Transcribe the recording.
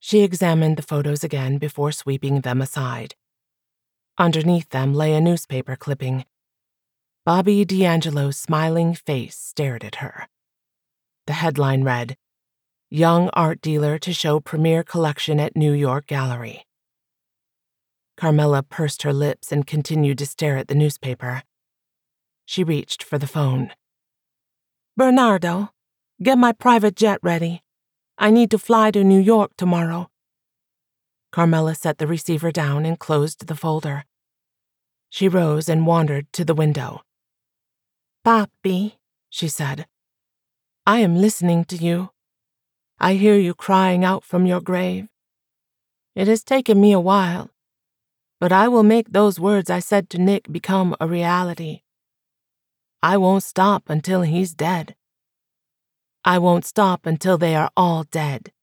She examined the photos again before sweeping them aside. Underneath them lay a newspaper clipping. Bobby D'Angelo's smiling face stared at her. The headline read, "Young art dealer to show premiere collection at New York Gallery." Carmela pursed her lips and continued to stare at the newspaper. She reached for the phone. "Bernardo, get my private jet ready. I need to fly to New York tomorrow." Carmela set the receiver down and closed the folder. She rose and wandered to the window. "Papi," she said, "I am listening to you. I hear you crying out from your grave. It has taken me a while, but I will make those words I said to Nick become a reality. I won't stop until he's dead. I won't stop until they are all dead."